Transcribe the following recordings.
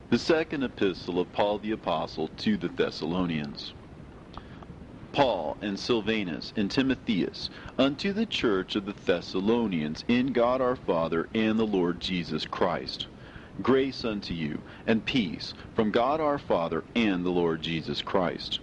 The second epistle of Paul the Apostle to the Thessalonians. Paul and Silvanus and Timotheus, unto the church of the Thessalonians, in God our Father and the Lord Jesus Christ. Grace unto you, and peace, from God our Father and the Lord Jesus Christ.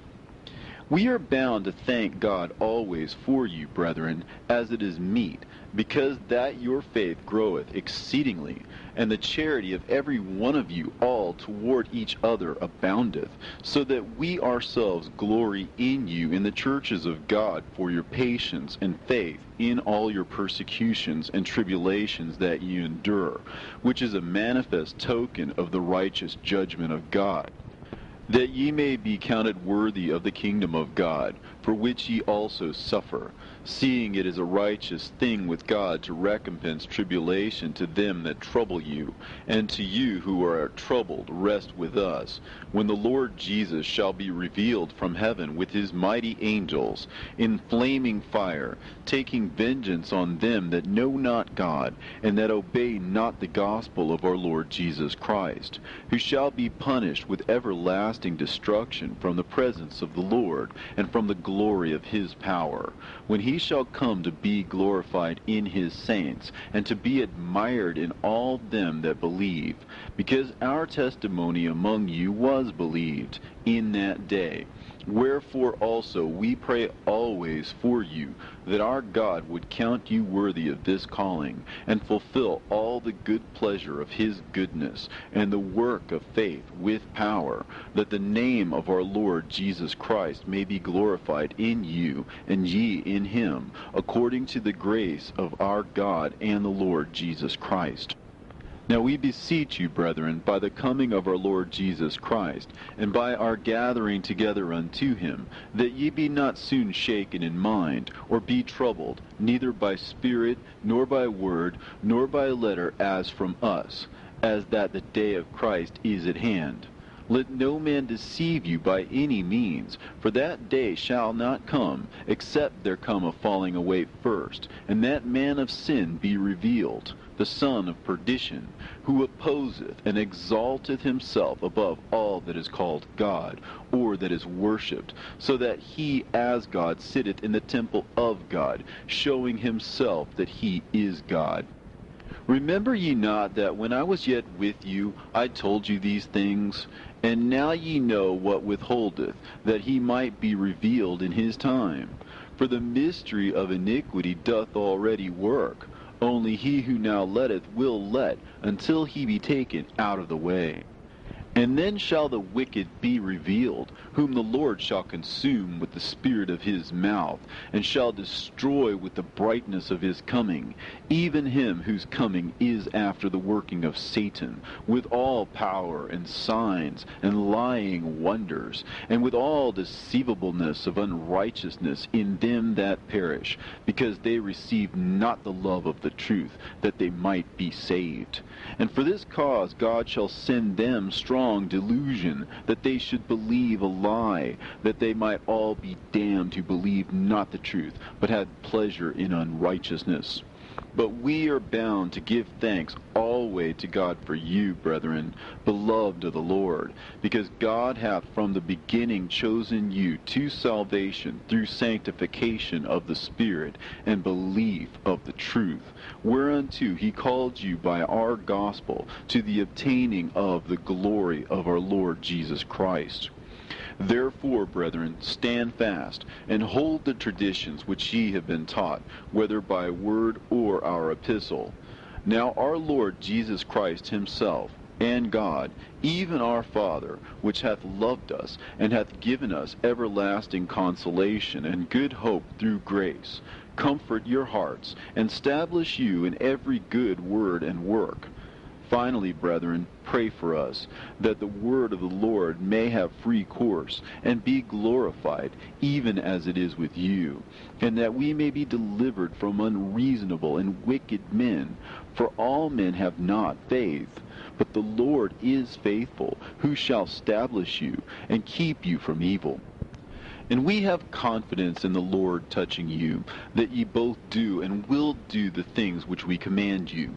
We are bound to thank God always for you, brethren, as it is meet, because that your faith groweth exceedingly, and the charity of every one of you all toward each other aboundeth, so that we ourselves glory in you in the churches of God for your patience and faith in all your persecutions and tribulations that ye endure, which is a manifest token of the righteous judgment of God, that ye may be counted worthy of the kingdom of God, for which ye also suffer, seeing it is a righteous thing with God to recompense tribulation to them that trouble you, and to you who are troubled rest with us, when the Lord Jesus shall be revealed from heaven with his mighty angels, in flaming fire, taking vengeance on them that know not God, and that obey not the gospel of our Lord Jesus Christ, who shall be punished with everlasting destruction from the presence of the Lord, and from the glory of his power, when he shall come to be glorified in his saints, and to be admired in all them that believe, because our testimony among you was believed in that day. Wherefore also we pray always for you, that our God would count you worthy of this calling, and fulfill all the good pleasure of his goodness, and the work of faith with power, that the name of our Lord Jesus Christ may be glorified in you, and ye in him, according to the grace of our God and the Lord Jesus Christ. Now we beseech you, brethren, by the coming of our Lord Jesus Christ, and by our gathering together unto him, that ye be not soon shaken in mind, or be troubled, neither by spirit, nor by word, nor by letter as from us, as that the day of Christ is at hand. Let no man deceive you by any means, for that day shall not come, except there come a falling away first, and that man of sin be revealed, the son of perdition, who opposeth and exalteth himself above all that is called God, or that is worshipped, so that he as God sitteth in the temple of God, showing himself that he is God. Remember ye not that when I was yet with you, I told you these things? And now ye know what withholdeth, that he might be revealed in his time. For the mystery of iniquity doth already work, only he who now letteth will let, until he be taken out of the way. And then shall the wicked be revealed, whom the Lord shall consume with the spirit of his mouth, and shall destroy with the brightness of his coming, even him whose coming is after the working of Satan, with all power and signs and lying wonders, and with all deceivableness of unrighteousness in them that perish, because they receive not the love of the truth, that they might be saved. And for this cause God shall send them strong delusion, that they should believe a lie, that they might all be damned who believed not the truth, but had pleasure in unrighteousness. But we are bound to give thanks always to God for you, brethren, beloved of the Lord, because God hath from the beginning chosen you to salvation through sanctification of the Spirit and belief of the truth, whereunto he called you by our gospel to the obtaining of the glory of our Lord Jesus Christ. Therefore, brethren, stand fast, and hold the traditions which ye have been taught, whether by word or our epistle. Now our Lord Jesus Christ himself, and God, even our Father, which hath loved us, and hath given us everlasting consolation and good hope through grace, comfort your hearts, and establish you in every good word and work. Finally, brethren, pray for us, that the word of the Lord may have free course, and be glorified, even as it is with you, and that we may be delivered from unreasonable and wicked men. For all men have not faith, but the Lord is faithful, who shall establish you, and keep you from evil. And we have confidence in the Lord touching you, that ye both do and will do the things which we command you.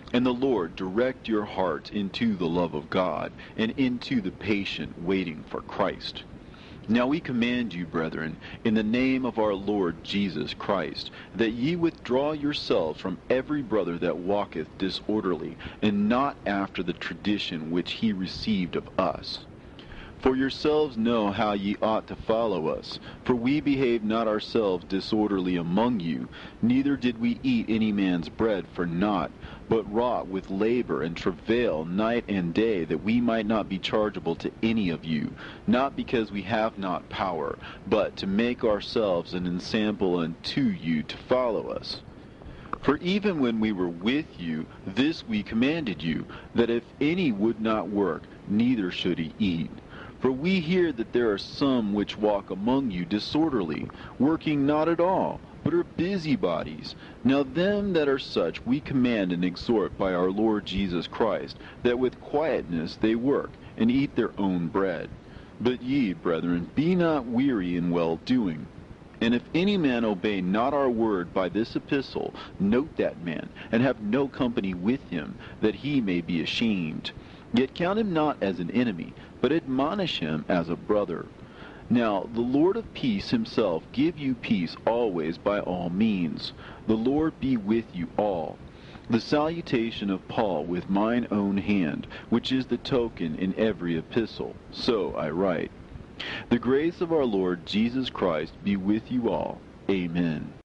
And the Lord direct your hearts into the love of God, and into the patient waiting for Christ. Now we command you, brethren, in the name of our Lord Jesus Christ, that ye withdraw yourselves from every brother that walketh disorderly, and not after the tradition which he received of us. For yourselves know how ye ought to follow us. For we behaved not ourselves disorderly among you, neither did we eat any man's bread for naught, but wrought with labor and travail night and day, that we might not be chargeable to any of you, not because we have not power, but to make ourselves an ensample unto you to follow us. For even when we were with you, this we commanded you, that if any would not work, neither should he eat. For we hear that there are some which walk among you disorderly, working not at all, but are busybodies. Now them that are such we command and exhort by our Lord Jesus Christ, that with quietness they work, and eat their own bread. But ye, brethren, be not weary in well-doing. And if any man obey not our word by this epistle, note that man, and have no company with him, that he may be ashamed. Yet count him not as an enemy, but admonish him as a brother. Now the Lord of peace himself give you peace always by all means. The Lord be with you all. The salutation of Paul with mine own hand, which is the token in every epistle. So I write. The grace of our Lord Jesus Christ be with you all. Amen.